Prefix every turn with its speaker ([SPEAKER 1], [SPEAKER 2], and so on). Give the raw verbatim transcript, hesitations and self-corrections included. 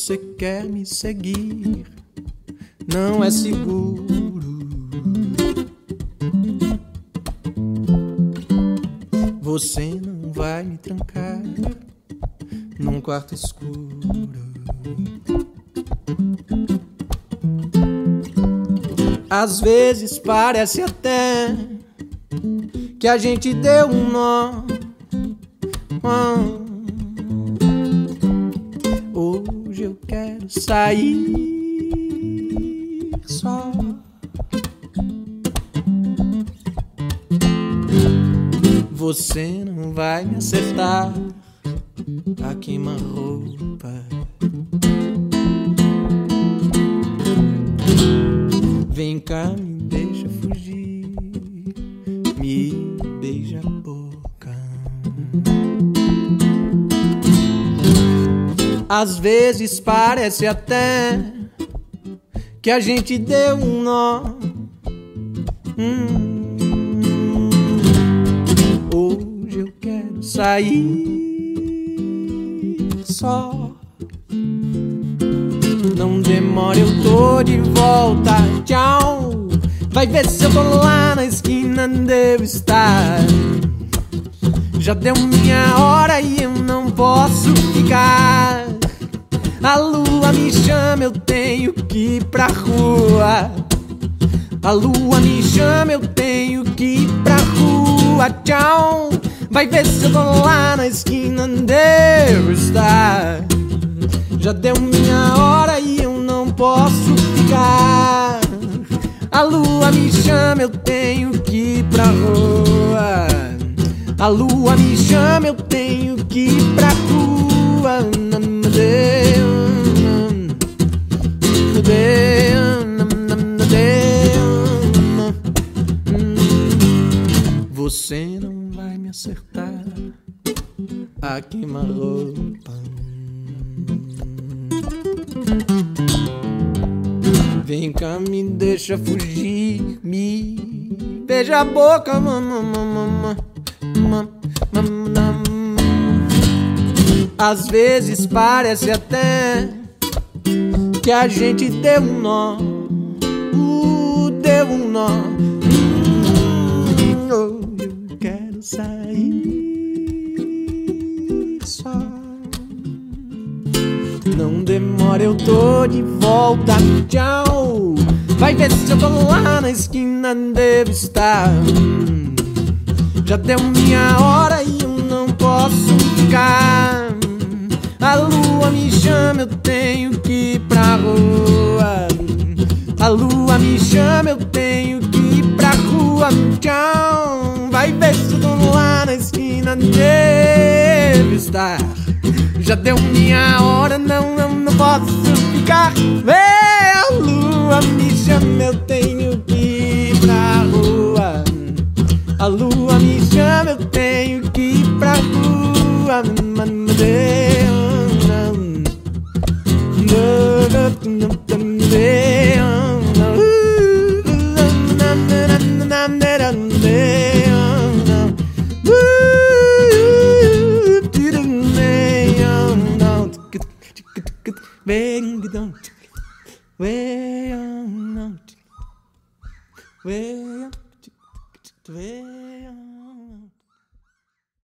[SPEAKER 1] você quer me seguir, não é seguro. Você não vai me trancar num quarto escuro. Às vezes parece até que a gente deu um nó. Hoje eu quero sair só. Você não vai me acertar a queima-roupa. Vem cá, me deixa fugir, me beija a boca. Às vezes parece até que a gente deu um nó. Hum. Hoje eu quero sair só. Não demora, eu tô de volta. Tchau. Vai ver se eu tô lá na esquina, devo estar. Já deu minha hora e eu não posso ficar. A lua me chama, eu tenho que ir pra rua. A lua me chama, eu tenho que ir pra rua. Tchau. Vai ver se eu tô lá na esquina, devo estar. Já deu minha hora e eu não posso ficar. A lua me chama, eu tenho que ir pra rua. A lua me chama, eu tenho que ir pra rua. Você não vai me acertar a queima-roupa. Vem cá, me deixa fugir, me beija a boca, mamãe. Às vezes parece até que a gente deu um nó, uh, deu um nó. Hum, eu quero sair só. Não demora, eu tô de volta. Tchau. Vai ver se eu tô lá na esquina, devo estar. Já deu minha hora e eu não posso ficar. A lua me chama, eu tenho que ir pra rua. A lua me chama, eu tenho que ir pra rua. Tchau. Vai ver se eu tô lá na esquina, devo estar. Já deu minha hora, não, não, não posso ficar. Vê, a lua me chama, eu tenho que ir pra rua. A lua me chama, eu tenho que ir pra rua. Way on, way on, way on, way on.